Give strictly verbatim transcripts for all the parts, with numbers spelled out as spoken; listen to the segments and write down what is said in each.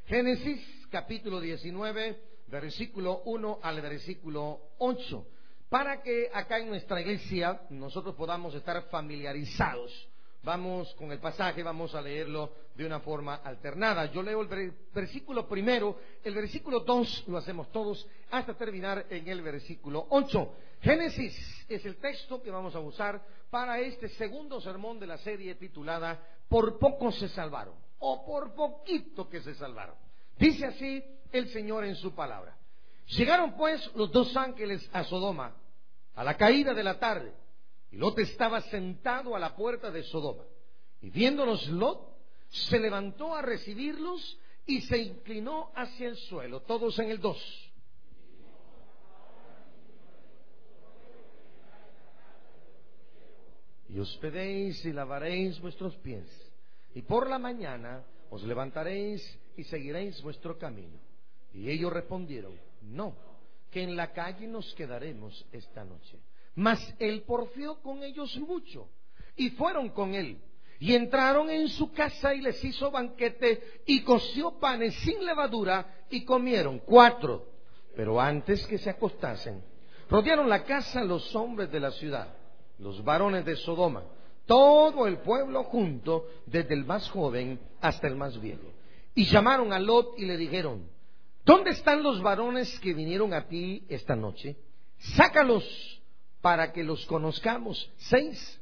Génesis capítulo diecinueve, versículo uno al versículo ocho, para que acá en nuestra iglesia nosotros podamos estar familiarizados. Vamos con el pasaje, vamos a leerlo de una forma alternada. Yo leo el versículo primero, el versículo dos lo hacemos todos hasta terminar en el versículo ocho. Génesis es el texto que vamos a usar para este segundo sermón de la serie titulada Por poco se salvaron, o por poquito que se salvaron. Dice así el Señor en su palabra: llegaron pues los dos ángeles a Sodoma a la caída de la tarde, y Lot estaba sentado a la puerta de Sodoma. Y viéndolos Lot, se levantó a recibirlos y se inclinó hacia el suelo. Todos en el dos. Y os hospedéis y lavaréis vuestros pies, y por la mañana os levantaréis y seguiréis vuestro camino. Y ellos respondieron: no, que en la calle nos quedaremos esta noche. Mas él porfió con ellos mucho, y fueron con él, y entraron en su casa, y les hizo banquete, y coció panes sin levadura, y comieron. Cuatro. Pero antes que se acostasen, rodearon la casa los hombres de la ciudad, los varones de Sodoma, todo el pueblo junto, desde el más joven hasta el más viejo. Y llamaron a Lot y le dijeron: ¿dónde están los varones que vinieron a ti esta noche? Sácalos para que los conozcamos. Seis.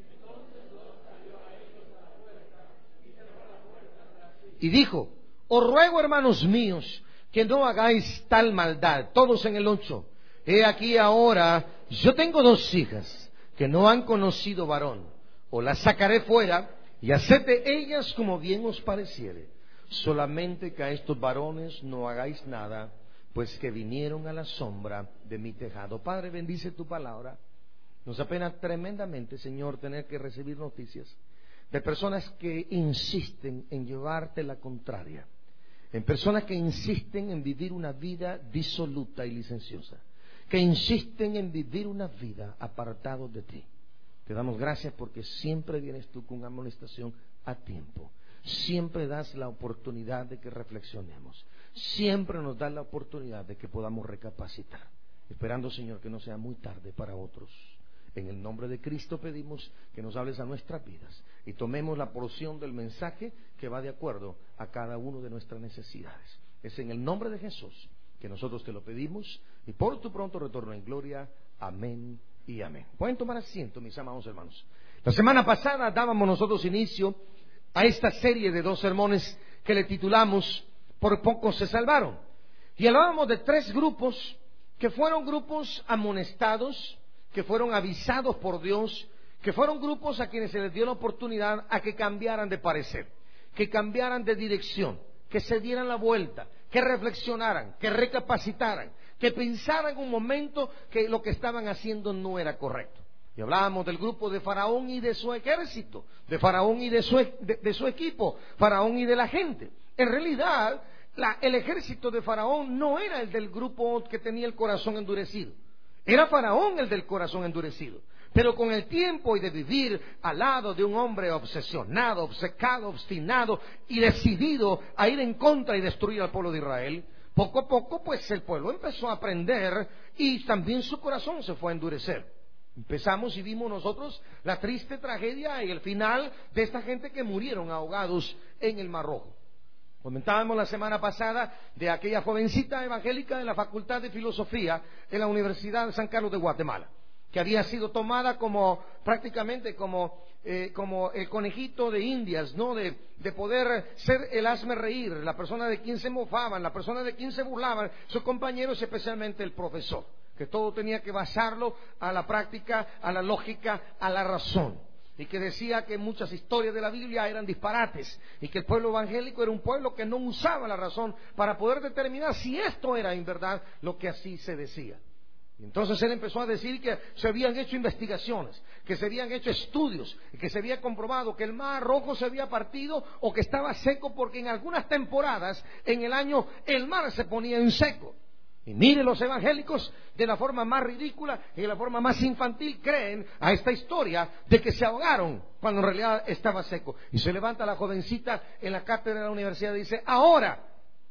Y dijo: os ruego, hermanos míos, que no hagáis tal maldad. Todos en el ocho. He aquí ahora, yo tengo dos hijas que no han conocido varón. O las sacaré fuera, y haced de ellas como bien os pareciere. Solamente que a estos varones no hagáis nada, pues que vinieron a la sombra de mi tejado. Padre, bendice tu palabra. Nos apena tremendamente, Señor, tener que recibir noticias de personas que insisten en llevarte la contraria, en personas que insisten en vivir una vida disoluta y licenciosa, que insisten en vivir una vida apartado de ti. Te damos gracias porque siempre vienes tú con amonestación a tiempo. Siempre das la oportunidad de que reflexionemos. Siempre nos das la oportunidad de que podamos recapacitar. Esperando, Señor, que no sea muy tarde para otros. En el nombre de Cristo pedimos que nos hables a nuestras vidas y tomemos la porción del mensaje que va de acuerdo a cada uno de nuestras necesidades. Es en el nombre de Jesús que nosotros te lo pedimos, y por tu pronto retorno en gloria. Amén y amén. Pueden tomar asiento, mis amados hermanos. La semana pasada dábamos nosotros inicio a esta serie de dos sermones que le titulamos Por poco se salvaron. Y hablábamos de tres grupos que fueron grupos amonestados, que fueron avisados por Dios, que fueron grupos a quienes se les dio la oportunidad a que cambiaran de parecer, que cambiaran de dirección, que se dieran la vuelta, que reflexionaran, que recapacitaran, que pensaran un momento que lo que estaban haciendo no era correcto. Y hablábamos del grupo de Faraón y de su ejército, de Faraón y de su, de, de su equipo, Faraón y de la gente. En realidad, la, el ejército de Faraón no era el del grupo que tenía el corazón endurecido. Era Faraón el del corazón endurecido. Pero con el tiempo y de vivir al lado de un hombre obsesionado, obcecado, obstinado y decidido a ir en contra y destruir al pueblo de Israel, poco a poco pues el pueblo empezó a aprender y también su corazón se fue a endurecer. Empezamos y vimos nosotros la triste tragedia y el final de esta gente que murieron ahogados en el Mar Rojo. Comentábamos la semana pasada de aquella jovencita evangélica de la Facultad de Filosofía en la Universidad de San Carlos de Guatemala, que había sido tomada como prácticamente como, eh, como el conejito de Indias, ¿no? De, de poder ser el hazme reír, la persona de quien se mofaban, la persona de quien se burlaban sus compañeros, especialmente el profesor, que todo tenía que basarlo a la práctica, a la lógica, a la razón. Y que decía que muchas historias de la Biblia eran disparates y que el pueblo evangélico era un pueblo que no usaba la razón para poder determinar si esto era en verdad lo que así se decía. Y entonces él empezó a decir que se habían hecho investigaciones, que se habían hecho estudios, que se había comprobado que el Mar Rojo se había partido o que estaba seco, porque en algunas temporadas en el año el mar se ponía en seco. Y mire, los evangélicos de la forma más ridícula y de la forma más infantil creen a esta historia de que se ahogaron cuando en realidad estaba seco. Y se levanta la jovencita en la cátedra de la universidad y dice: ahora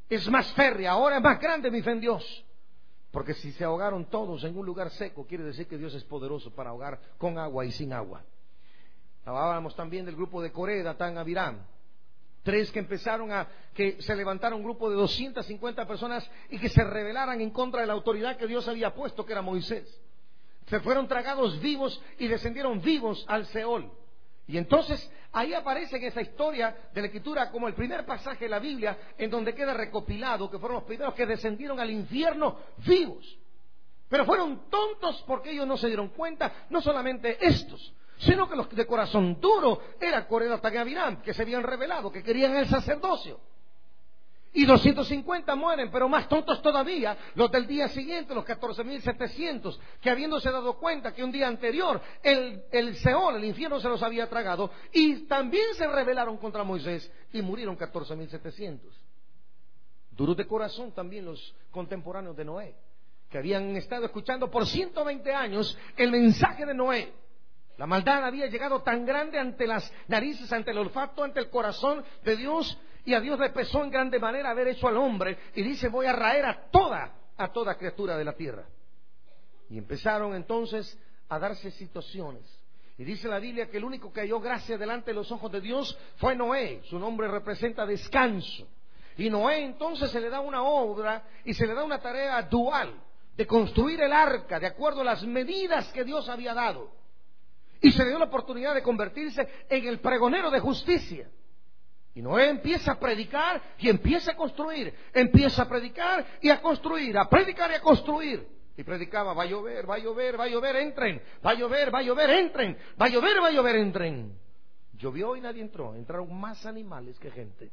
es más férrea, ahora es más grande mi fe en Dios. Porque si se ahogaron todos en un lugar seco, quiere decir que Dios es poderoso para ahogar con agua y sin agua. Hablábamos también del grupo de Coré, Datán, Abiram. Tres que empezaron a, que se levantaron un grupo de doscientas cincuenta personas y que se rebelaran en contra de la autoridad que Dios había puesto, que era Moisés. Se fueron tragados vivos y descendieron vivos al Seol. Y entonces ahí aparece en esa historia de la Escritura como el primer pasaje de la Biblia en donde queda recopilado que fueron los primeros que descendieron al infierno vivos. Pero fueron tontos porque ellos no se dieron cuenta, no solamente estos, sino que los de corazón duro era Coré, Datán y Abiram, que se habían rebelado, que querían el sacerdocio. Y doscientos cincuenta mueren, pero más tontos todavía los del día siguiente, los catorce mil setecientos, que habiéndose dado cuenta que un día anterior el, el Seol, el infierno, se los había tragado, y también se rebelaron contra Moisés y murieron catorce mil setecientos. Duros de corazón también los contemporáneos de Noé, que habían estado escuchando por ciento veinte años el mensaje de Noé. La maldad había llegado tan grande ante las narices, ante el olfato, ante el corazón de Dios, y a Dios le pesó en grande manera haber hecho al hombre, y dice: voy a raer a toda, a toda criatura de la tierra. Y empezaron entonces a darse situaciones. Y dice la Biblia que el único que halló gracia delante de los ojos de Dios fue Noé. Su nombre representa descanso. Y Noé entonces se le da una obra y se le da una tarea dual de construir el arca de acuerdo a las medidas que Dios había dado. Y se le dio la oportunidad de convertirse en el pregonero de justicia. Y Noé empieza a predicar y empieza a construir. Empieza a predicar y a construir, a predicar y a construir. Y predicaba: va a llover, va a llover, va a llover, entren. Va a llover, va a llover, entren. Va a llover, va a llover, entren. Llovió y nadie entró. Entraron más animales que gente.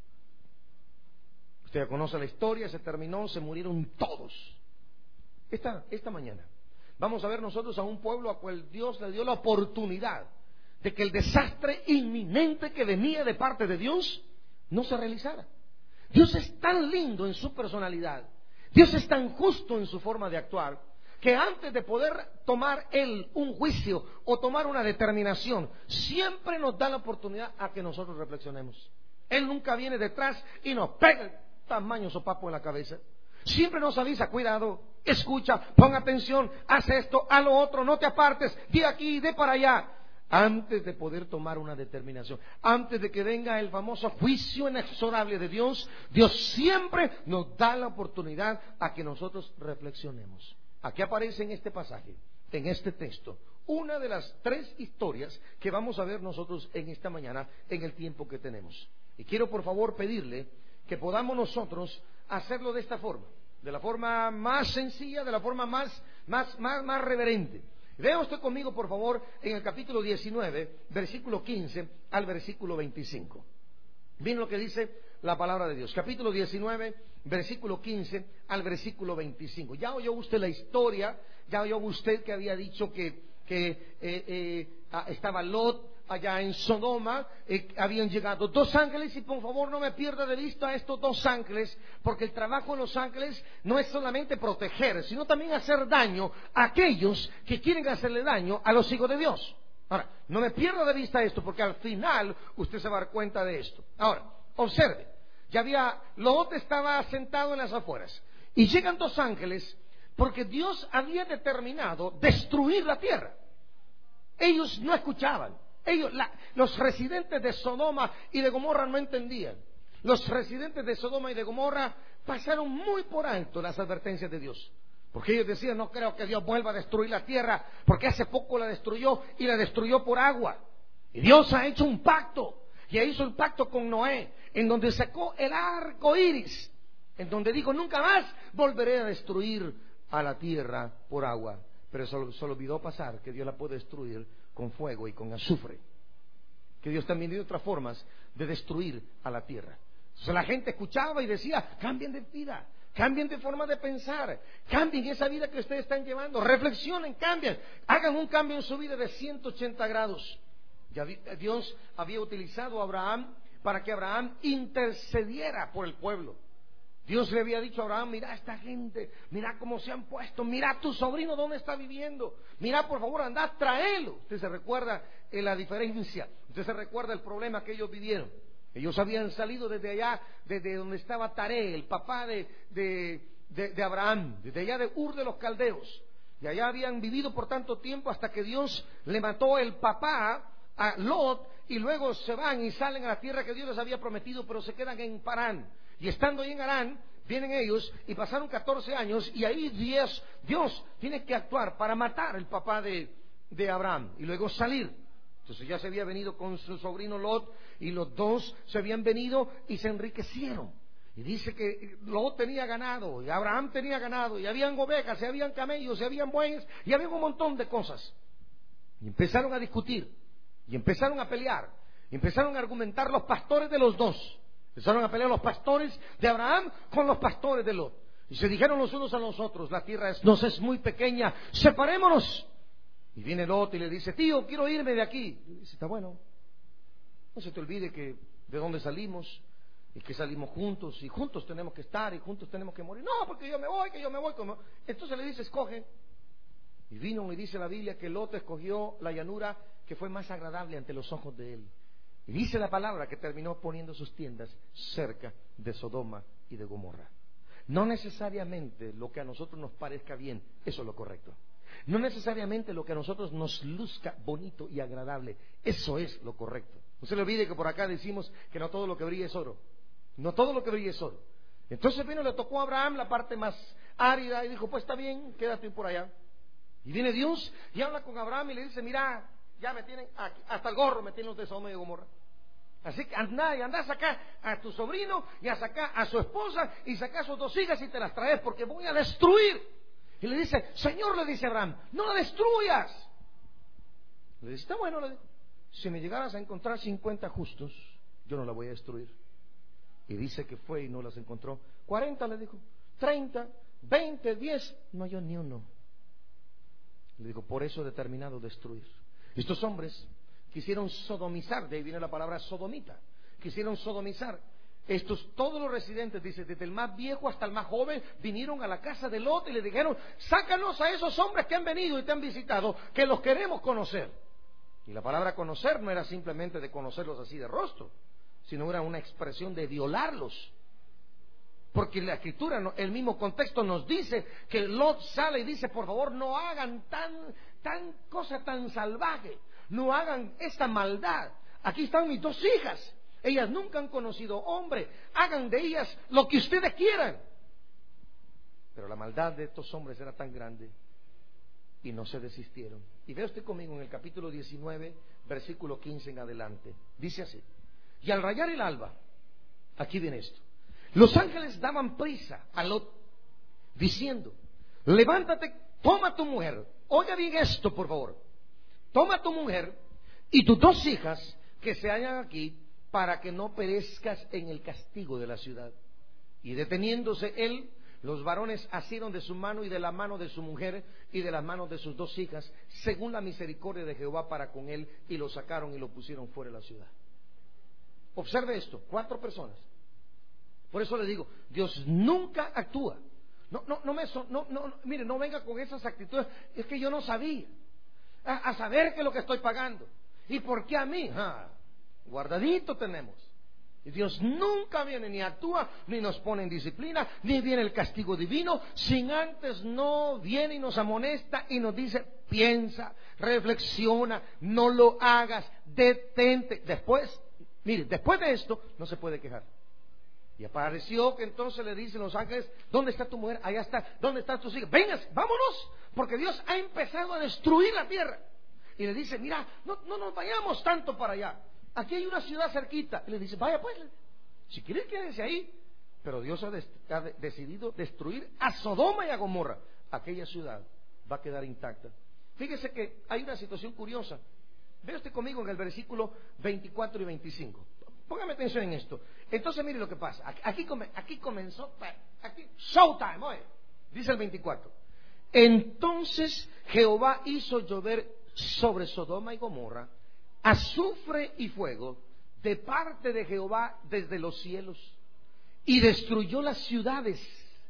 Usted ya conoce la historia, se terminó, se murieron todos. Esta, esta mañana vamos a ver nosotros a un pueblo a cual Dios le dio la oportunidad de que el desastre inminente que venía de parte de Dios no se realizara. Dios es tan lindo en su personalidad, Dios es tan justo en su forma de actuar, que antes de poder tomar Él un juicio o tomar una determinación, siempre nos da la oportunidad a que nosotros reflexionemos. Él nunca viene detrás y nos pega el tamaño sopapo en la cabeza. Siempre nos avisa: cuidado, escucha, pon atención, haz esto, haz lo otro, no te apartes, de aquí, de para allá. Antes de poder tomar una determinación, antes de que venga el famoso juicio inexorable de Dios, Dios siempre nos da la oportunidad a que nosotros reflexionemos. Aquí aparece en este pasaje, en este texto, una de las tres historias que vamos a ver nosotros en esta mañana, en el tiempo que tenemos. Y quiero por favor pedirle que podamos nosotros hacerlo de esta forma, de la forma más sencilla, de la forma más, más, más, más reverente. Vea usted conmigo, por favor, en el capítulo diecinueve, versículo quince al versículo veinticinco. Miren lo que dice la palabra de Dios. Capítulo diecinueve, versículo quince al versículo veinticinco. Ya oyó usted la historia, ya oyó usted que había dicho que, que eh, eh, estaba Lot allá en Sodoma, eh, habían llegado dos ángeles, y por favor no me pierda de vista a estos dos ángeles, porque el trabajo de los ángeles no es solamente proteger, sino también hacer daño a aquellos que quieren hacerle daño a los hijos de Dios. Ahora, no me pierda de vista esto, porque al final usted se va a dar cuenta de esto. Ahora, observe, ya había, Lot estaba sentado en las afueras, y llegan dos ángeles, porque Dios había determinado destruir la tierra. Ellos no escuchaban. Ellos, la, los residentes de Sodoma y de Gomorra no entendían. Los residentes de Sodoma y de Gomorra pasaron muy por alto las advertencias de Dios, porque ellos decían: no creo que Dios vuelva a destruir la tierra, porque hace poco la destruyó y la destruyó por agua. Y Dios ha hecho un pacto, y hizo un pacto con Noé, en donde sacó el arco iris, en donde dijo: nunca más volveré a destruir a la tierra por agua. Pero solo, solo olvidó pasar que Dios la puede destruir con fuego y con azufre, que Dios también tiene otras formas de destruir a la tierra. Entonces la gente escuchaba y decía: cambien de vida, cambien de forma de pensar, cambien esa vida que ustedes están llevando, reflexionen, cambien, hagan un cambio en su vida de ciento ochenta grados. Ya Dios había utilizado a Abraham para que Abraham intercediera por el pueblo. Dios le había dicho a Abraham: mira esta gente, mira cómo se han puesto, mira tu sobrino dónde está viviendo, mira por favor, andad, tráelo. Usted se recuerda en la diferencia, usted se recuerda el problema que ellos vivieron. Ellos habían salido desde allá, desde donde estaba Taré, el papá de, de, de, de Abraham, desde allá de Ur de los Caldeos. Y allá habían vivido por tanto tiempo hasta que Dios le mató el papá a Lot, y luego se van y salen a la tierra que Dios les había prometido, pero se quedan en Parán. Y estando ahí en Harán, vienen ellos y pasaron catorce años, y ahí Dios, Dios tiene que actuar para matar el papá de, de Abraham y luego salir. Entonces ya se había venido con su sobrino Lot, y los dos se habían venido y se enriquecieron. Y dice que Lot tenía ganado, y Abraham tenía ganado, y habían ovejas, y habían camellos, y habían bueyes, y había un montón de cosas. Y empezaron a discutir, y empezaron a pelear, y empezaron a argumentar los pastores de los dos. Empezaron a pelear los pastores de Abraham con los pastores de Lot. Y se dijeron los unos a los otros: la tierra es, nos es muy pequeña, separémonos. Y viene Lot y le dice: tío, quiero irme de aquí. Y dice: está bueno, no se te olvide que de dónde salimos, y que salimos juntos, y juntos tenemos que estar, y juntos tenemos que morir. No, porque yo me voy, que yo me voy. Como... Entonces le dice: escoge. Y vino y dice la Biblia que Lot escogió la llanura que fue más agradable ante los ojos de él. Y dice la palabra que terminó poniendo sus tiendas cerca de Sodoma y de Gomorra. No necesariamente lo que a nosotros nos parezca bien, eso es lo correcto. No necesariamente lo que a nosotros nos luzca bonito y agradable, eso es lo correcto. No se le olvide que por acá decimos que no todo lo que brilla es oro. No todo lo que brilla es oro. Entonces vino, le tocó a Abraham la parte más árida y dijo: pues está bien, quédate por allá. Y viene Dios y habla con Abraham y le dice: mira, ya me tienen aquí, hasta el gorro me tienen los de Sodoma y Gomorra. Así que anda y anda a sacar a tu sobrino y a sacar a su esposa y sacar a sus dos hijas y te las traes, porque voy a destruir. Y le dice: Señor, le dice Abraham, no la destruyas. Le dice: está bueno, le dice, si me llegaras a encontrar cincuenta justos, yo no la voy a destruir. Y dice que fue y no las encontró. cuarenta le dijo, treinta, veinte, diez, no halló ni uno. Le dijo: por eso he determinado destruir. Estos hombres quisieron sodomizar, de ahí viene la palabra sodomita. Quisieron sodomizar. Estos, todos los residentes, dice, desde el más viejo hasta el más joven, vinieron a la casa de Lot y le dijeron: sácanos a esos hombres que han venido y te han visitado, que los queremos conocer. Y la palabra conocer no era simplemente de conocerlos así de rostro, sino era una expresión de violarlos. Porque la escritura, el mismo contexto nos dice que Lot sale y dice: por favor, no hagan tan, tan cosa tan salvaje, no hagan esta maldad. Aquí están mis dos hijas, ellas nunca han conocido hombre, hagan de ellas lo que ustedes quieran. Pero la maldad de estos hombres era tan grande y no se desistieron. Y vea usted conmigo en el capítulo diecinueve, versículo quince en adelante. Dice así: y al rayar el alba, aquí viene esto, los ángeles daban prisa a Lot, diciendo: levántate, toma tu mujer. Oiga bien esto, por favor. Toma tu mujer y tus dos hijas que se hallan aquí, para que no perezcas en el castigo de la ciudad. Y deteniéndose él, los varones asieron de su mano y de la mano de su mujer y de las manos de sus dos hijas, según la misericordia de Jehová para con él, y lo sacaron y lo pusieron fuera de la ciudad. Observe esto: cuatro personas. Por eso le digo, Dios nunca actúa. No, no, no me, no, no, mire, no venga con esas actitudes. Es que yo no sabía. A, a saber qué es lo que estoy pagando. ¿Y por qué a mí? Ah, guardadito tenemos. Y Dios nunca viene ni actúa, ni nos pone en disciplina, ni viene el castigo divino, sin antes no viene y nos amonesta y nos dice: piensa, reflexiona, no lo hagas, detente. Después, mire, después de esto no se puede quejar. Y apareció que entonces le dicen los ángeles: ¿dónde está tu mujer? Allá está. ¿Dónde están tus hijos? Vengas, vámonos, porque Dios ha empezado a destruir la tierra. Y le dice: mira, no, no nos vayamos tanto para allá, aquí hay una ciudad cerquita. Y le dice: vaya pues, si quieres quédense ahí. Pero Dios ha, des, ha de, decidido destruir a Sodoma y a Gomorra. Aquella ciudad va a quedar intacta. Fíjese que hay una situación curiosa. Ve usted conmigo en el versículo veinticuatro y veinticinco. Póngame atención en esto. Entonces mire lo que pasa. Aquí, aquí, aquí comenzó, aquí, showtime, oye. Dice el veinticuatro. Entonces Jehová hizo llover sobre Sodoma y Gomorra azufre y fuego de parte de Jehová desde los cielos, y destruyó las ciudades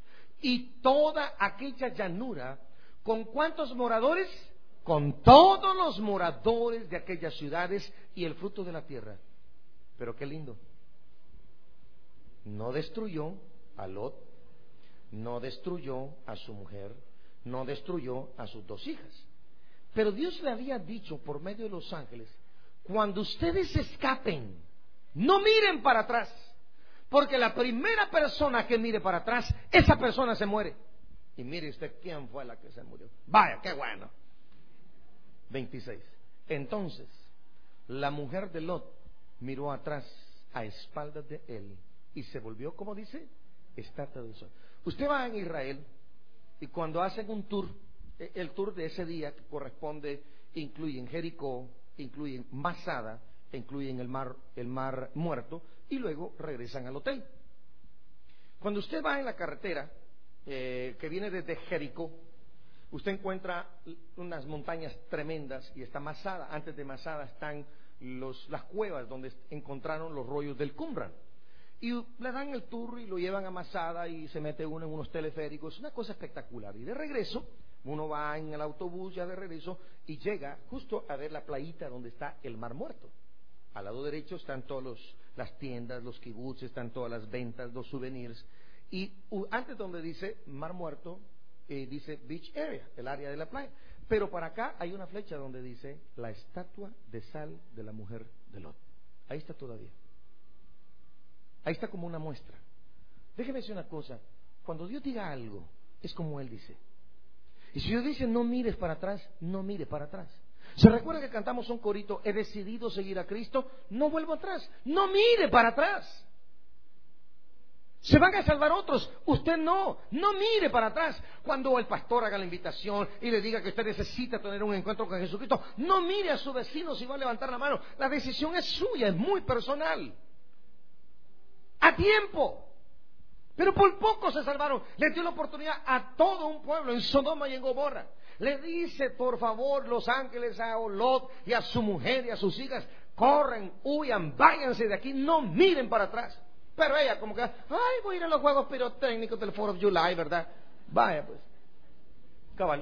y toda aquella llanura. ¿Con cuántos moradores? Con todos los moradores de aquellas ciudades y el fruto de la tierra. Pero qué lindo. no destruyó a Lot, no destruyó a su mujer, no destruyó a sus dos hijas. Pero Dios le había dicho por medio de los ángeles: cuando ustedes escapen, no miren para atrás, porque la primera persona que mire para atrás, esa persona se muere. Y mire usted quién fue la que se murió. Vaya, qué bueno. veintiséis. Entonces, la mujer de Lot miró atrás a espaldas de él y se volvió, como dice, estatua del sol. Usted va en Israel y cuando hacen un tour, el tour de ese día que corresponde, incluyen Jericó, incluyen Masada, incluyen el mar, el mar Muerto, y luego regresan al hotel. Cuando usted va en la carretera eh, que viene desde Jericó, usted encuentra unas montañas tremendas y está Masada. Antes de Masada están los, las cuevas donde encontraron los rollos del Qumran. Y le dan el tour y lo llevan a Masada y se mete uno en unos teleféricos. Es una cosa espectacular. Y de regreso, uno va en el autobús ya de regreso y llega justo a ver la playita donde está el Mar Muerto. Al lado derecho están todas las tiendas, los kibbutz, están todas las ventas, los souvenirs. Y uh, antes donde dice Mar Muerto, eh, dice Beach Area, el área de la playa. Pero para acá hay una flecha donde dice la estatua de sal de la mujer de Lot. Ahí está todavía. Ahí está como una muestra. Déjeme decir una cosa: cuando Dios diga algo, es como Él dice. Y si Dios dice no mires para atrás, no mire para atrás. ¿Se recuerda que cantamos un corito? He decidido seguir a Cristo, no vuelvo atrás. No mire para atrás. Se van a salvar otros, usted no, no mire para atrás. Cuando el pastor haga la invitación y le diga que usted necesita tener un encuentro con Jesucristo, no mire a su vecino si va a levantar la mano. La decisión es suya, es muy personal. A tiempo. Pero por poco se salvaron. Le dio la oportunidad a todo un pueblo en Sodoma y en Gomorra. Le dice, por favor, los ángeles a Lot y a su mujer y a sus hijas: corren, huyan, váyanse de aquí, no miren para atrás. Pero ella como que, ay, voy a ir a los juegos pirotécnicos del fourth of July, ¿verdad? Vaya pues, cabal.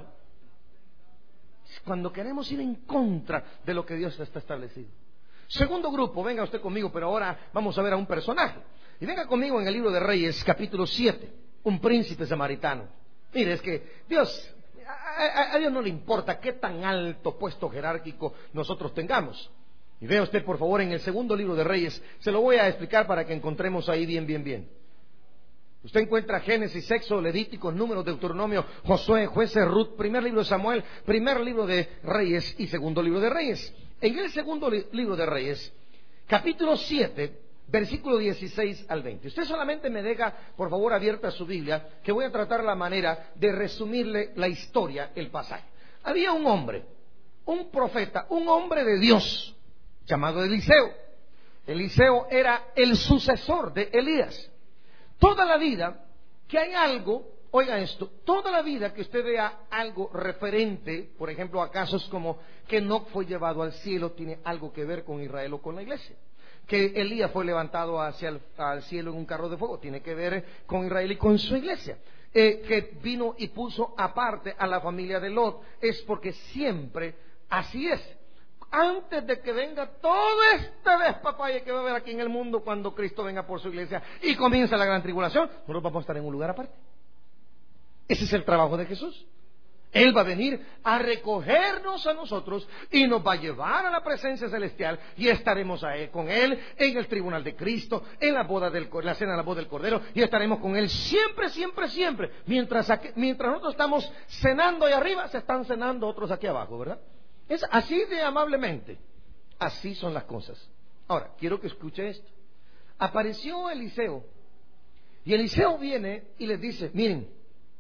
Cuando queremos ir en contra de lo que Dios está establecido. Segundo grupo, venga usted conmigo, pero ahora vamos a ver a un personaje. Y venga conmigo en el libro de Reyes, capítulo siete, un príncipe samaritano. Mire, es que Dios, a, a, a Dios no le importa qué tan alto puesto jerárquico nosotros tengamos. Y vea usted, por favor, en el segundo libro de Reyes, se lo voy a explicar para que encontremos ahí bien, bien, bien. Usted encuentra Génesis, Éxodo, Levítico, Números, Deuteronomio, Josué, Jueces, Ruth, primer libro de Samuel, primer libro de Reyes y segundo libro de Reyes. En el segundo li- libro de Reyes, capítulo siete, versículo dieciséis al veinte. Usted solamente me deja, por favor, abierta su Biblia, que voy a tratar la manera de resumirle la historia, el pasaje. Había un hombre, un profeta, un hombre de Dios, llamado Eliseo. Eliseo era el sucesor de Elías. Toda la vida que hay algo, oiga esto, toda la vida que usted vea algo referente, por ejemplo, a casos como que Enoc fue llevado al cielo, tiene algo que ver con Israel o con la iglesia. Que Elías fue levantado hacia el al cielo en un carro de fuego, tiene que ver con Israel y con su iglesia. Eh, que vino y puso aparte a la familia de Lot, es porque siempre así es. Antes de que venga todo este despapalle que va a haber aquí en el mundo, cuando Cristo venga por su iglesia y comienza la gran tribulación, nosotros vamos a estar en un lugar aparte. Ese es el trabajo de Jesús. Él va a venir a recogernos a nosotros y nos va a llevar a la presencia celestial y estaremos a él, con Él en el tribunal de Cristo, en la boda del, la cena de la boda del Cordero, y estaremos con Él siempre, siempre, siempre. Mientras, aquí, mientras nosotros estamos cenando ahí arriba, se están cenando otros aquí abajo, ¿verdad? Es así de amablemente. Así son las cosas. Ahora, quiero que escuche esto. Apareció Eliseo y Eliseo viene y les dice: miren,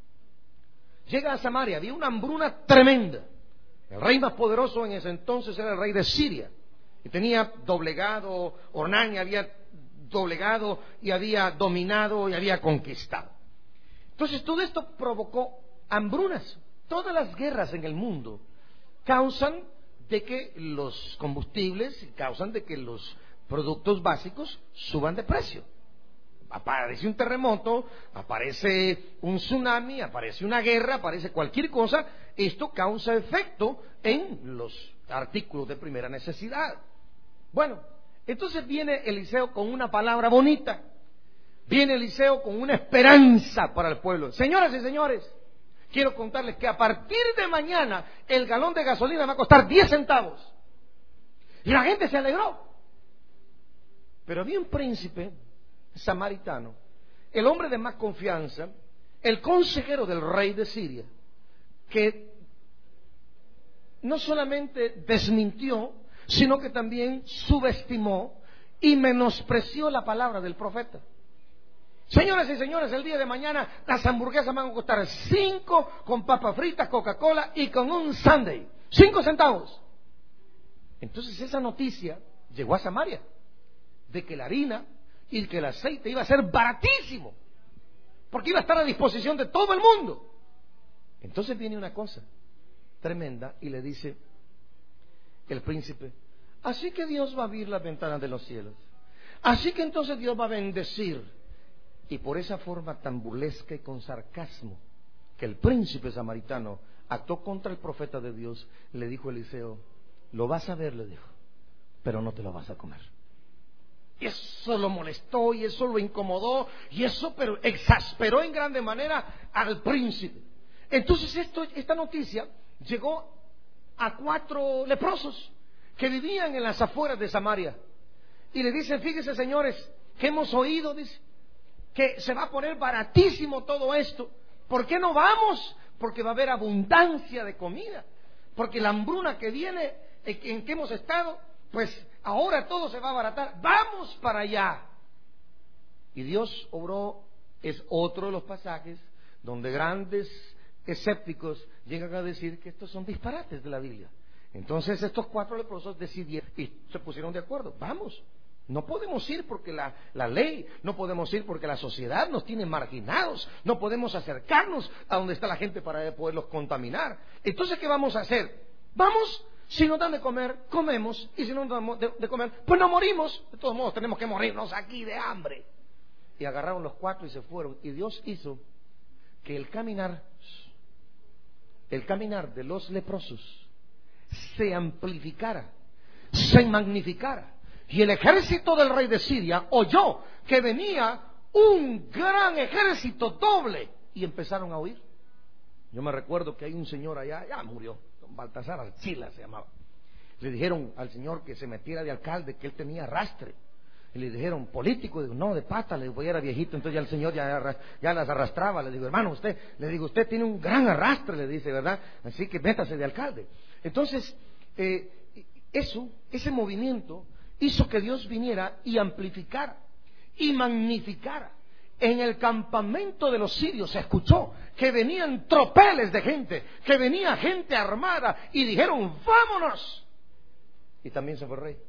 llega a Samaria, había una hambruna tremenda. El rey más poderoso en ese entonces era el rey de Siria, y tenía doblegado Ornán, y había doblegado y había dominado y había conquistado. Entonces todo esto provocó hambrunas. Todas las guerras en el mundo causan de que los combustibles, causan de que los productos básicos suban de precio. Aparece un terremoto, aparece un tsunami, aparece una guerra, aparece cualquier cosa, esto causa efecto en los artículos de primera necesidad. Bueno, entonces viene Eliseo con una palabra bonita. Viene Eliseo con una esperanza para el pueblo. Señoras y señores, quiero contarles que a partir de mañana el galón de gasolina va a costar diez centavos. Y la gente se alegró. Pero había un príncipe samaritano, el hombre de más confianza, el consejero del rey de Siria, que no solamente desmintió, sino que también subestimó y menospreció la palabra del profeta. Señoras y señores, el día de mañana las hamburguesas van a costar cinco con papas fritas, Coca-Cola y con un sundae. Cinco centavos. Entonces esa noticia llegó a Samaria, de que la harina y que el aceite iba a ser baratísimo, porque iba a estar a disposición de todo el mundo. Entonces viene una cosa tremenda y le dice el príncipe: así que Dios va a abrir las ventanas de los cielos, así que entonces Dios va a bendecir. Y por esa forma tan burlesca y con sarcasmo que el príncipe samaritano actuó contra el profeta de Dios, le dijo Eliseo: lo vas a ver, le dijo, pero no te lo vas a comer. Y eso lo molestó, y eso lo incomodó, y eso pero exasperó en grande manera al príncipe. Entonces esto, esta noticia llegó a cuatro leprosos que vivían en las afueras de Samaria, y le dicen: fíjense, señores, que hemos oído, dice, que se va a poner baratísimo todo esto. ¿Por qué no vamos? Porque va a haber abundancia de comida, porque la hambruna que viene, en que hemos estado, pues ahora todo se va a abaratar. Vamos para allá. Y Dios obró. Es otro de los pasajes donde grandes escépticos llegan a decir que estos son disparates de la Biblia. Entonces estos cuatro leprosos decidieron y se pusieron de acuerdo: vamos. No podemos ir porque la, la ley, no podemos ir porque la sociedad nos tiene marginados, no podemos acercarnos a donde está la gente para poderlos contaminar. Entonces, ¿qué vamos a hacer? Vamos, si nos dan de comer, comemos, y si no nos dan de, de comer, pues no morimos. De todos modos, tenemos que morirnos aquí de hambre. Y agarraron los cuatro y se fueron, y Dios hizo que el caminar, el caminar de los leprosos se amplificara, se magnificara. Y el ejército del rey de Siria oyó que venía un gran ejército doble y empezaron a huir. Yo me recuerdo que hay un señor allá, ya murió, don Baltasar Archila se llamaba. Le dijeron al señor que se metiera de alcalde, que él tenía arrastre. Y le dijeron: político. Digo: no, de pata. Le digo: ya era viejito, entonces ya el señor ya, ya las arrastraba. Le digo: hermano, usted, le digo, usted tiene un gran arrastre, le dice, ¿verdad? Así que métase de alcalde. Entonces, eh, eso, ese movimiento hizo que Dios viniera y amplificara y magnificara. En el campamento de los sirios se escuchó que venían tropeles de gente, que venía gente armada, y dijeron: vámonos. Y también se fue el rey.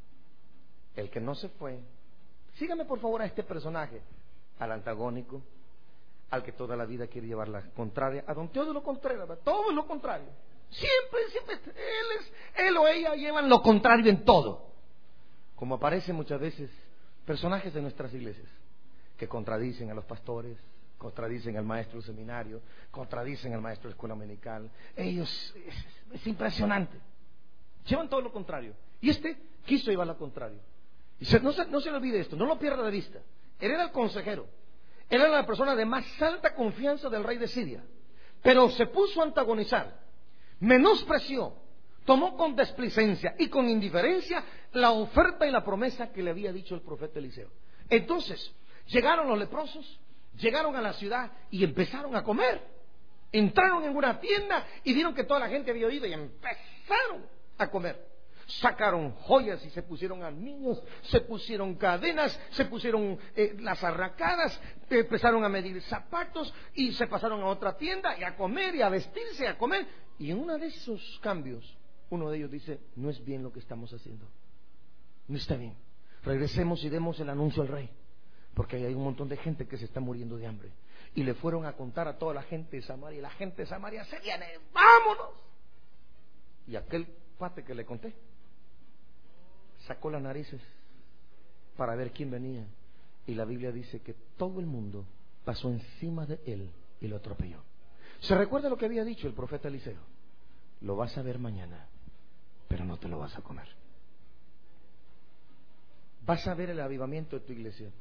El que no se fue, sígame por favor a este personaje, al antagónico, al que toda la vida quiere llevar la contraria, a don Teodoro Contreras, todo es lo contrario. Siempre, siempre, él, es, él o ella llevan lo contrario en todo. Como aparecen muchas veces personajes de nuestras iglesias que contradicen a los pastores, contradicen al maestro del seminario, contradicen al maestro de escuela dominical. Ellos, es, es impresionante, llevan todo lo contrario. Y este quiso llevar lo contrario. Y se, no, se, no se le olvide esto, no lo pierda de vista. Él era el consejero, él era la persona de más alta confianza del rey de Siria, pero se puso a antagonizar, menospreció, tomó con desplicencia y con indiferencia la oferta y la promesa que le había dicho el profeta Eliseo. Entonces llegaron los leprosos, llegaron a la ciudad y empezaron a comer. Entraron en una tienda y vieron que toda la gente había oído y empezaron a comer. Sacaron joyas y se pusieron anillos, se pusieron cadenas, se pusieron eh, las arracadas, empezaron a medir zapatos y se pasaron a otra tienda y a comer y a vestirse, a comer. Y en uno de esos cambios, uno de ellos dice: no es bien lo que estamos haciendo, no está bien, regresemos y demos el anuncio al rey, porque hay un montón de gente que se está muriendo de hambre. Y le fueron a contar a toda la gente de Samaria, y la gente de Samaria se viene, vámonos. Y aquel cuate que le conté sacó las narices para ver quién venía, y la Biblia dice que todo el mundo pasó encima de él y lo atropelló. ¿Se recuerda lo que había dicho el profeta Eliseo? Lo vas a ver mañana, pero no te lo vas a comer. Vas a ver el avivamiento de tu iglesia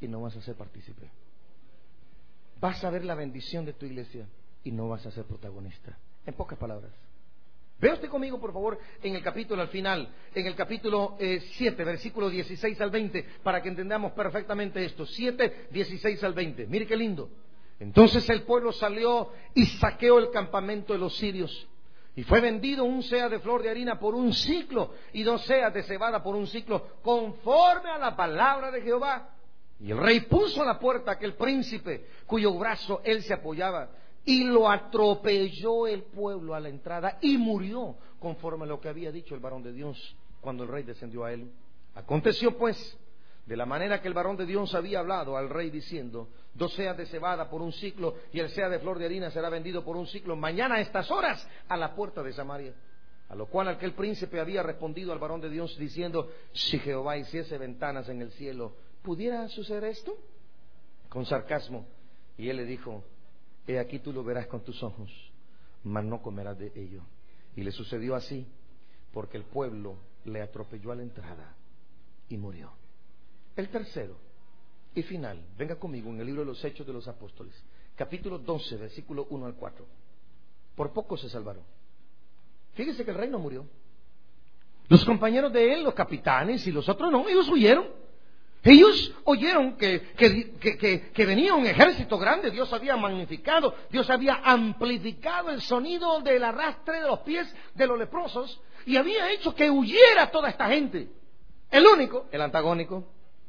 y no vas a ser partícipe. Vas a ver la bendición de tu iglesia y no vas a ser protagonista. En pocas palabras. Vea usted conmigo, por favor, en el capítulo al final, en el capítulo eh, siete, versículo dieciséis al veinte, para que entendamos perfectamente esto. siete, dieciséis al veinte. Mire qué lindo. Entonces el pueblo salió y saqueó el campamento de los sirios. Y fue vendido un seah de flor de harina por un siclo y dos seas de cebada por un siclo, conforme a la palabra de Jehová. Y el rey puso a la puerta a aquel príncipe, cuyo brazo él se apoyaba, y lo atropelló el pueblo a la entrada, y murió, conforme a lo que había dicho el varón de Dios, cuando el rey descendió a él. Aconteció pues, de la manera que el varón de Dios había hablado al rey diciendo: dos seas de cebada por un siclo, y el seah de flor de harina será vendido por un siclo mañana a estas horas a la puerta de Samaria. A lo cual aquel príncipe había respondido al varón de Dios diciendo: si Jehová hiciese ventanas en el cielo, ¿pudiera suceder esto? Con sarcasmo. Y él le dijo: he aquí tú lo verás con tus ojos, mas no comerás de ello. Y le sucedió así, porque el pueblo le atropelló a la entrada y murió. El tercero y final, venga conmigo en el libro de los Hechos de los Apóstoles, capítulo doce, versículo uno al cuatro. Por poco se salvaron. Fíjese que el rey no murió. Los compañeros de él, los capitanes y los otros no, ellos huyeron. Ellos oyeron que, que, que, que, que venía un ejército grande. Dios había magnificado, Dios había amplificado el sonido del arrastre de los pies de los leprosos y había hecho que huyera toda esta gente. El único, el antagónico,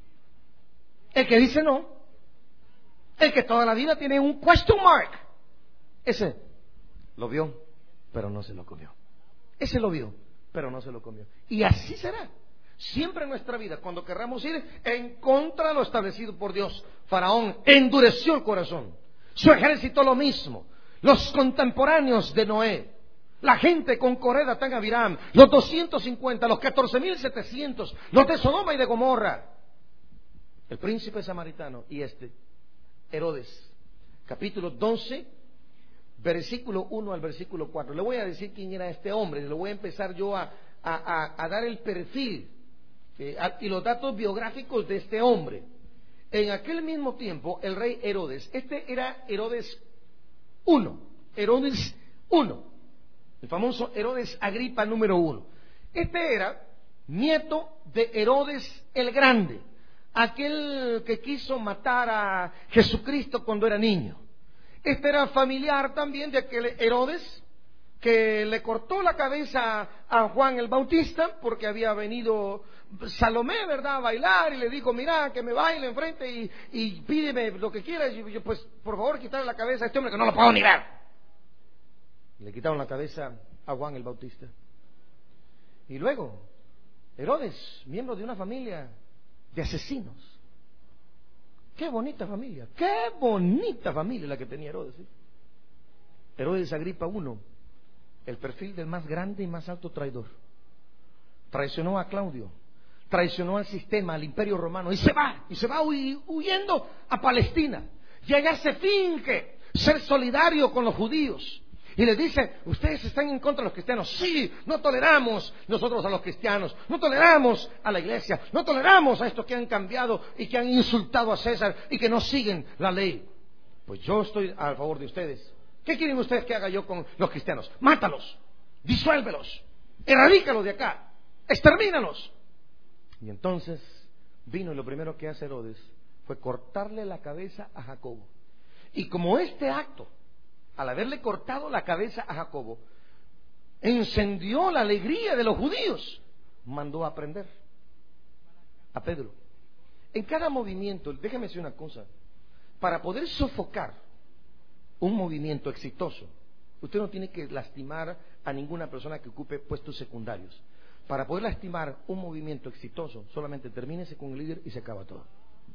el que dice no, el que toda la vida tiene un question mark, ese lo vio, pero no se lo comió. Ese lo vio, pero no se lo comió. Y así será siempre en nuestra vida, cuando querramos ir en contra de lo establecido por Dios. Faraón endureció el corazón, su ejército lo mismo, los contemporáneos de Noé, la gente con Coré, Datán, Abiram, los doscientos cincuenta, los catorce mil setecientos, los de Sodoma y de Gomorra, el príncipe samaritano y este, Herodes. Capítulo doce, versículo uno al versículo cuatro. Le voy a decir quién era este hombre, le voy a empezar yo a, a, a, a dar el perfil eh, a, y los datos biográficos de este hombre. En aquel mismo tiempo, el rey Herodes, este era Herodes uno, Herodes uno, el famoso Herodes Agripa número uno. Este era nieto de Herodes el Grande, aquel que quiso matar a Jesucristo cuando era niño. Este era familiar también de aquel Herodes que le cortó la cabeza a Juan el Bautista porque había venido Salomé, ¿verdad?, a bailar, y le dijo: mira, que me baile enfrente y, y pídeme lo que quieras. Y yo, pues, por favor, quitarle la cabeza a este hombre que no lo puedo ni ver. Le quitaron la cabeza a Juan el Bautista. Y luego, Herodes, miembro de una familia de asesinos. Qué bonita familia, qué bonita familia la que tenía Herodes, ¿sí? Herodes Agripa uno, el perfil del más grande y más alto traidor. Traicionó a Claudio, traicionó al sistema, al imperio romano, y se va, y se va huy, huyendo a Palestina. Y allá se finge ser solidario con los judíos. Y les dice: ustedes están en contra de los cristianos. Sí, no toleramos nosotros a los cristianos, no toleramos a la iglesia, no toleramos a estos que han cambiado y que han insultado a César y que no siguen la ley. Pues yo estoy a favor de ustedes. ¿Qué quieren ustedes que haga yo con los cristianos? Mátalos, disuélvelos, erradícalos de acá, extermínalos. Y entonces vino, y lo primero que hace Herodes fue cortarle la cabeza a Jacobo. Y como este acto, al haberle cortado la cabeza a Jacobo, encendió la alegría de los judíos, mandó a prender a Pedro. En cada movimiento, déjeme decir una cosa, para poder sofocar un movimiento exitoso, usted no tiene que lastimar a ninguna persona que ocupe puestos secundarios. Para poder lastimar un movimiento exitoso, solamente termínese con el líder y se acaba todo.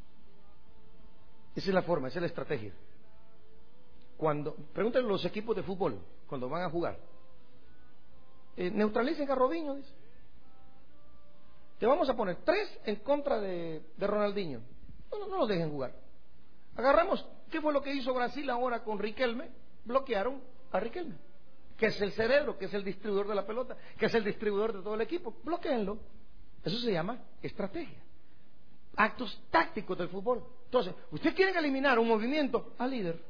Esa es la forma, esa es la estrategia. Cuando, pregúntenle a los equipos de fútbol, cuando van a jugar, eh, neutralicen a Robinho, dice. Te vamos a poner tres en contra de, de Ronaldinho. No, no, no los dejen jugar. Agarramos, ¿qué fue lo que hizo Brasil ahora con Riquelme? Bloquearon a Riquelme, que es el cerebro, que es el distribuidor de la pelota, que es el distribuidor de todo el equipo. Bloquéenlo. Eso se llama estrategia. actos tácticos del fútbol. Entonces, usted quiere eliminar un movimiento al líder,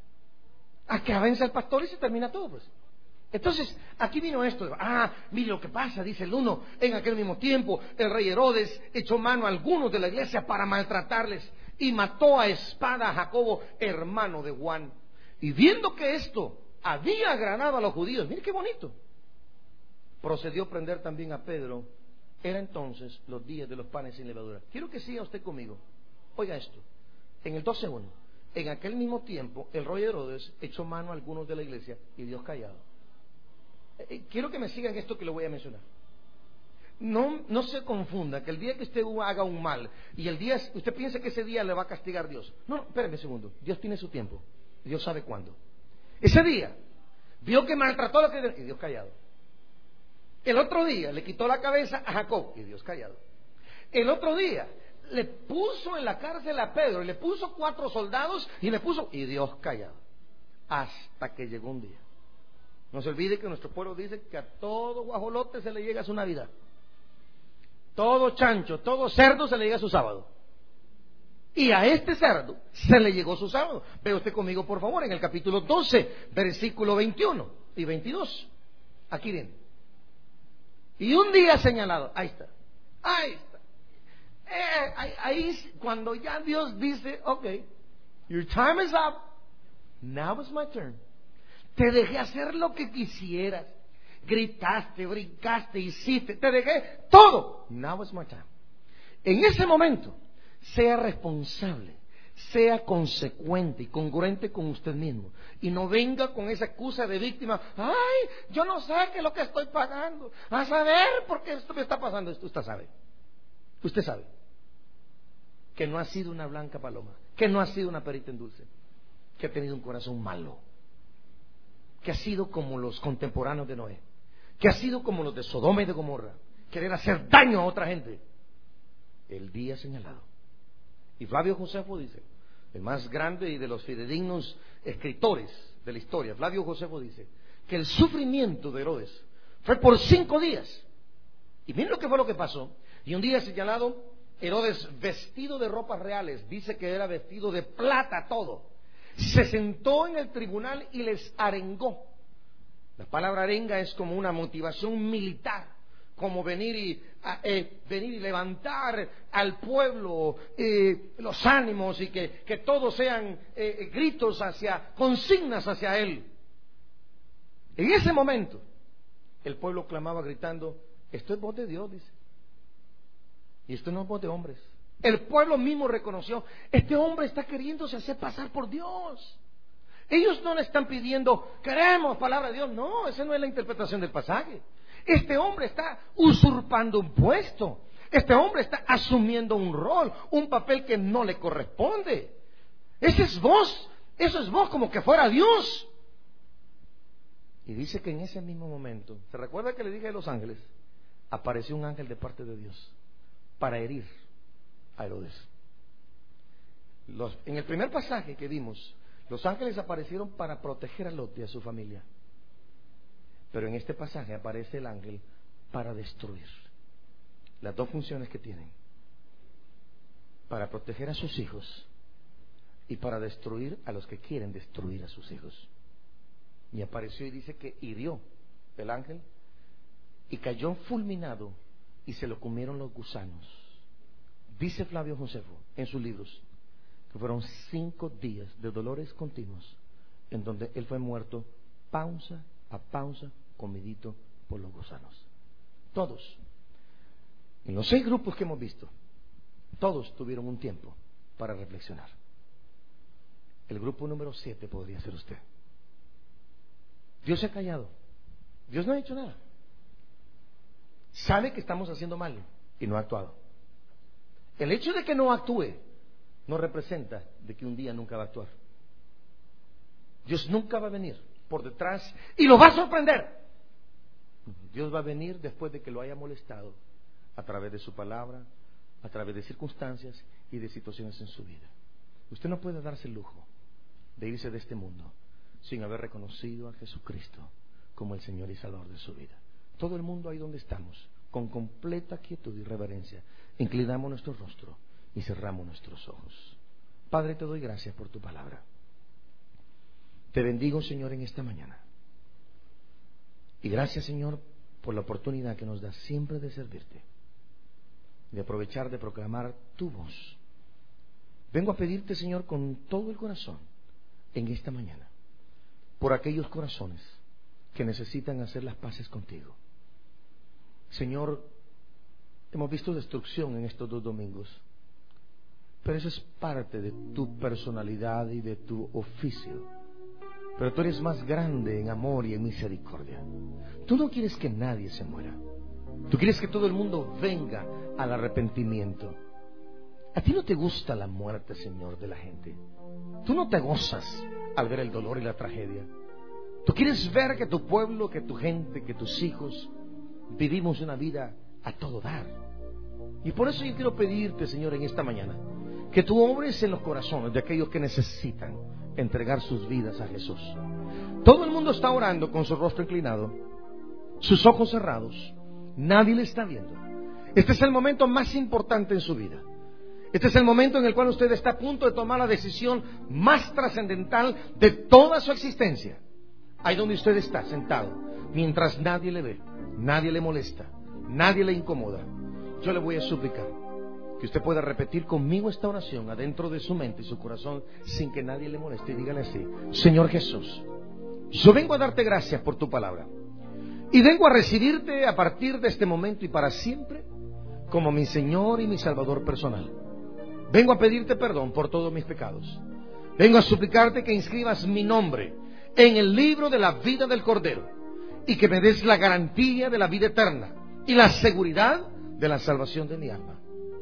a que avance el pastor y se termina todo, pues. Entonces, aquí vino esto. Ah, mire lo que pasa, dice el uno. En aquel mismo tiempo, el rey Herodes echó mano a algunos de la iglesia para maltratarles y mató a espada a Jacobo, hermano de Juan. Y viendo que esto había agradado a los judíos, mire qué bonito, procedió a prender también a Pedro. Era entonces los días de los panes sin levadura. Quiero que siga usted conmigo. Oiga esto. En el doce uno, en aquel mismo tiempo, el rey Herodes echó mano a algunos de la iglesia y Dios callado. Eh, quiero que me sigan esto que le voy a mencionar. No, no se confunda que el día que usted haga un mal y el día, usted piensa que ese día le va a castigar Dios. No, no, espéreme un segundo. Dios tiene su tiempo. Dios sabe cuándo. Ese día vio que maltrató a los que y Dios callado. El otro día le quitó la cabeza a Jacob y Dios callado. El otro día le puso en la cárcel a Pedro y le puso cuatro soldados y le puso y Dios callado. Hasta que llegó un día. No se olvide que nuestro pueblo dice que a todo guajolote se le llega su Navidad. Todo chancho, todo cerdo se le llega su sábado. Y a este cerdo se le llegó su sábado. Ve usted conmigo, por favor, en el capítulo doce, versículo veintiuno y veintidós. Aquí viene. Y un día señalado, ahí está, ahí está. Eh, ahí, ahí cuando ya Dios dice, ok, your time is up, now is my turn. Te dejé hacer lo que quisieras. Gritaste, brincaste, hiciste, te dejé todo. Now is my time. En ese momento, sea responsable, sea consecuente y congruente con usted mismo. Y no venga con esa excusa de víctima. Ay, yo no sé qué es lo que estoy pagando. A saber por qué esto me está pasando. Esto usted sabe. Usted sabe que no ha sido una blanca paloma, que no ha sido una perita en dulce, que ha tenido un corazón malo, que ha sido como los contemporáneos de Noé, que ha sido como los de Sodoma y de Gomorra, querer hacer daño a otra gente. El día señalado. Y Flavio Josefo dice, el más grande y de los fidedignos escritores de la historia, Flavio Josefo dice que el sufrimiento de Herodes fue por cinco días. Y miren lo que fue lo que pasó. Y un día señalado, Herodes, vestido de ropas reales, dice que era vestido de plata todo, se sentó en el tribunal y les arengó. La palabra arenga es como una motivación militar, como venir y, eh, venir y levantar al pueblo eh, los ánimos y que, que todos sean eh, gritos hacia, consignas hacia él. En ese momento, el pueblo clamaba gritando, esto es voz de Dios, dice. Y esto no es voz de hombres. El pueblo mismo reconoció, este hombre está queriéndose hacer pasar por Dios. Ellos no le están pidiendo, queremos palabra de Dios. No, esa no es la interpretación del pasaje. Este hombre está usurpando un puesto. Este hombre está asumiendo un rol, un papel que no le corresponde. Ese es vos, eso es vos como que fuera Dios. Y dice que en ese mismo momento, ¿se recuerda que le dije a los ángeles? Apareció un ángel de parte de Dios para herir a Herodes. Los, en el primer pasaje que vimos, los ángeles aparecieron para proteger a Lot y a su familia. Pero en este pasaje aparece el ángel para destruir. Las dos funciones que tienen: para proteger a sus hijos y para destruir a los que quieren destruir a sus hijos. Y apareció y dice que hirió el ángel y cayó fulminado y se lo comieron los gusanos. Dice Flavio Josefo en sus libros que fueron cinco días de dolores continuos en donde él fue muerto pausa a pausa, comidito por los gusanos. Todos, en los seis grupos que hemos visto, todos tuvieron un tiempo para reflexionar. El grupo número siete podría ser usted. Dios se ha callado. Dios no ha dicho nada. Sabe que estamos haciendo mal y no ha actuado. El hecho de que no actúe no representa de que un día nunca va a actuar. Dios nunca va a venir por detrás y lo va a sorprender. Dios va a venir después de que lo haya molestado a través de su palabra, a través de circunstancias y de situaciones en su vida. Usted no puede darse el lujo de irse de este mundo sin haber reconocido a Jesucristo como el Señor y Salvador de su vida. Todo el mundo ahí donde estamos, con completa quietud y reverencia, inclinamos nuestro rostro y cerramos nuestros ojos. Padre, te doy gracias por tu palabra. Te bendigo, Señor, en esta mañana. Y gracias, Señor, por la oportunidad que nos das siempre de servirte, de aprovechar de proclamar tu voz. Vengo a pedirte, Señor, con todo el corazón en esta mañana, por aquellos corazones que necesitan hacer las paces contigo. Señor, hemos visto destrucción en estos dos domingos, pero eso es parte de tu personalidad y de tu oficio. Pero tú eres más grande en amor y en misericordia. Tú no quieres que nadie se muera. Tú quieres que todo el mundo venga al arrepentimiento. A ti no te gusta la muerte, Señor, de la gente. Tú no te gozas al ver el dolor y la tragedia. Tú quieres ver que tu pueblo, que tu gente, que tus hijos vivimos una vida a todo dar. Y por eso yo quiero pedirte, Señor, en esta mañana, que tú obres en los corazones de aquellos que necesitan entregar sus vidas a Jesús. Todo el mundo está orando con su rostro inclinado, sus ojos cerrados. Nadie le está viendo. Este es el momento más importante en su vida. Este es el momento en el cual usted está a punto de tomar la decisión más trascendental de toda su existencia. Ahí donde usted está sentado, mientras nadie le ve, nadie le molesta, nadie le incomoda, yo le voy a suplicar que usted pueda repetir conmigo esta oración adentro de su mente y su corazón sin que nadie le moleste. Y dígale así: Señor Jesús, yo vengo a darte gracias por tu palabra y vengo a recibirte a partir de este momento y para siempre como mi Señor y mi Salvador personal. Vengo a pedirte perdón por todos mis pecados. Vengo a suplicarte que inscribas mi nombre en el libro de la vida del Cordero y que me des la garantía de la vida eterna y la seguridad de la salvación de mi alma.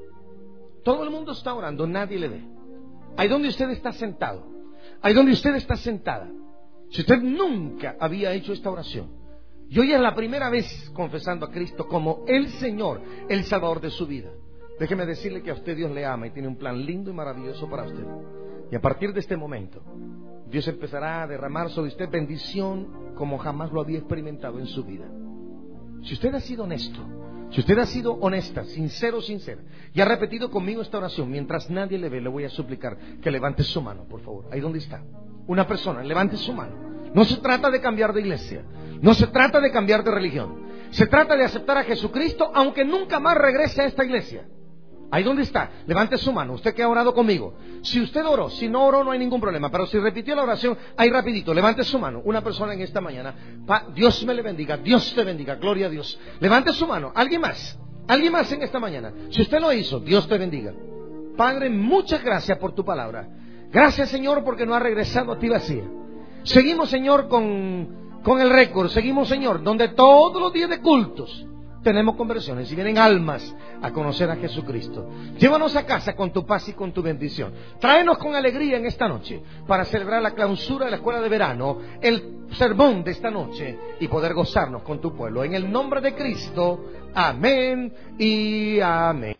Todo el mundo está orando, nadie le ve. Ahí donde usted está sentado, ahí donde usted está sentada, si usted nunca había hecho esta oración y hoy es la primera vez confesando a Cristo como el Señor, el Salvador de su vida, déjeme decirle que a usted Dios le ama y tiene un plan lindo y maravilloso para usted. Y a partir de este momento Dios empezará a derramar sobre usted bendición como jamás lo había experimentado en su vida. Si usted ha sido honesto, si usted ha sido honesta, sincero, sincera, y ha repetido conmigo esta oración, mientras nadie le ve, le voy a suplicar que levante su mano, por favor. Ahí donde está. Una persona, levante su mano. No se trata de cambiar de iglesia, no se trata de cambiar de religión. Se trata de aceptar a Jesucristo, aunque nunca más regrese a esta iglesia. Ahí donde está, levante su mano, usted que ha orado conmigo. Si usted oró, si no oró no hay ningún problema, pero si repitió la oración, ahí rapidito, levante su mano. Una persona en esta mañana, pa, Dios me le bendiga, Dios te bendiga, gloria a Dios. Levante su mano, alguien más, alguien más en esta mañana. Si usted lo hizo, Dios te bendiga. Padre, muchas gracias por tu palabra. Gracias, Señor, porque no ha regresado a ti vacía. Seguimos, Señor, con, con el récord, seguimos, Señor, donde todos los días de cultos tenemos conversiones y vienen almas a conocer a Jesucristo. Llévanos a casa con tu paz y con tu bendición. Tráenos con alegría en esta noche para celebrar la clausura de la escuela de verano, el sermón de esta noche y poder gozarnos con tu pueblo. En el nombre de Cristo, amén y amén.